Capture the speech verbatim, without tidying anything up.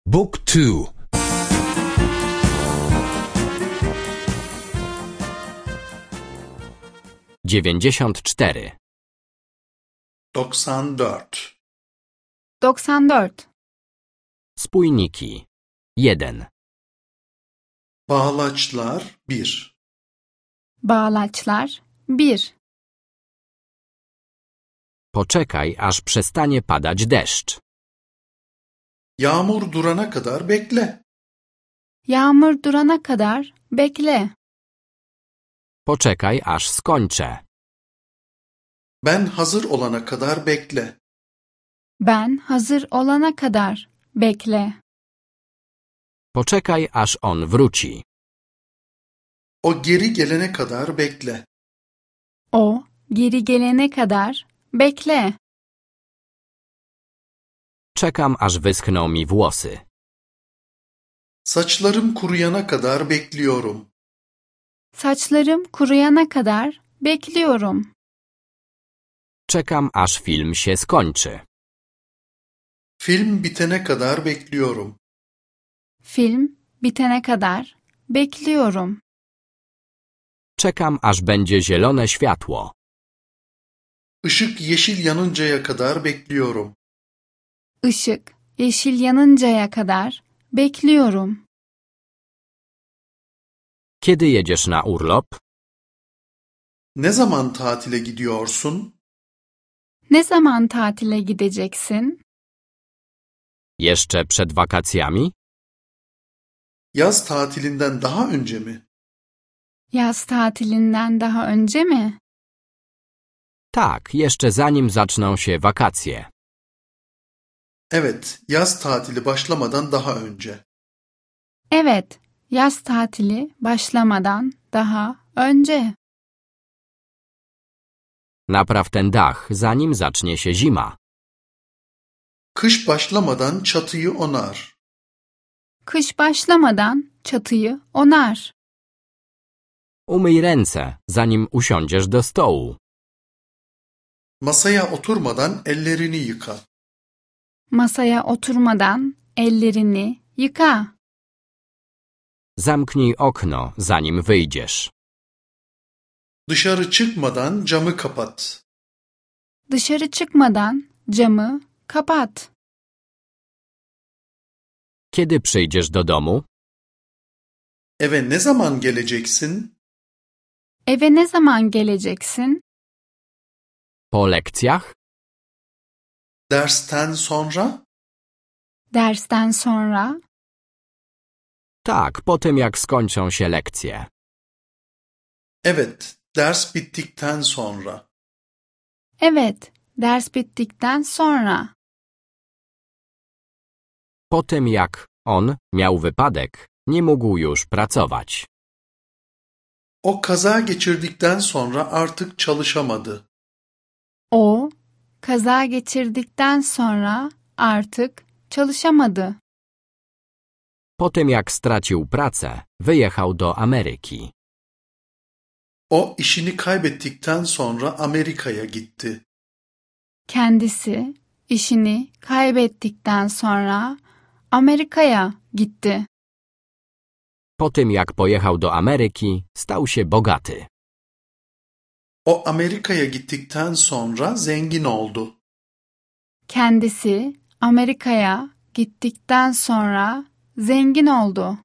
Book two. dziewięćdziesiąt cztery. doksan dört. doksan dört. Spójniki. jeden. Bağlaçlar bir. Bağlaçlar bir. Poczekaj, aż przestanie padać deszcz. Yağmur durana kadar bekle. Yağmur durana kadar bekle. Poczekaj, aż skończę. Ben hazır olana kadar bekle. Ben hazır olana kadar bekle. Poczekaj, aż on wróci. O geri gelene kadar bekle. O geri gelene kadar bekle. Czekam, aż wyschną mi włosy. Saçlarım kuruyana kadar bekliyorum. Saçlarım kuruyana kadar bekliyorum. Czekam, aż film się skończy. Film bitene kadar bekliyorum. Film bitene kadar bekliyorum. Czekam, aż będzie zielone światło. Işık yeşil yanıncaya kadar bekliyorum. Işık yeşil yanıncaya kadar bekliyorum. Kiedy jedziesz na urlop? Ne zaman tatile gidiyorsun? Ne zaman tatile gideceksin? Jeszcze przed wakacjami? Yaz tatilinden daha önce mi? Yaz tatilinden daha önce mi? Tak, jeszcze zanim zaczną się wakacje. Evet, yaz tatili başlamadan daha önce. Evet, yaz tatili başlamadan daha önce. Napraw ten dach, zanim zacznie się zima. Kış başlamadan çatıyı onar. Kış başlamadan çatıyı onar. Umyj ręce, zanim usiądziesz do stołu. Masaya oturmadan ellerini yıka. Masaya oturmadan ellerini yıka. Zamknij okno, zanim wyjdziesz. Dışarı çıkmadan camı kapat. Dışarı çıkmadan camı kapat. Kiedy przyjdziesz do domu? Eve ne zaman geleceksin? Eve ne zaman geleceksin? Po lekcjach? Dersten sonra? Dersten sonra? Tak, po tym jak skończą się lekcje. Evet, ders bittikten sonra. Evet, ders bittikten sonra. Po tym jak on miał wypadek, nie mógł już pracować. O kaza geçirdikten sonra artık çalışamadı. O, kaza geçirdikten sonra artık çalışamadı. Po tym jak stracił pracę, wyjechał do Ameryki. O işini kaybettikten sonra Amerika'ya gitti. Kendisi işini kaybettikten sonra Amerika'ya gitti. Po tym jak pojechał do Ameryki, stał się bogaty. O Amerika'ya gittikten sonra zengin oldu. Kendisi Amerika'ya gittikten sonra zengin oldu.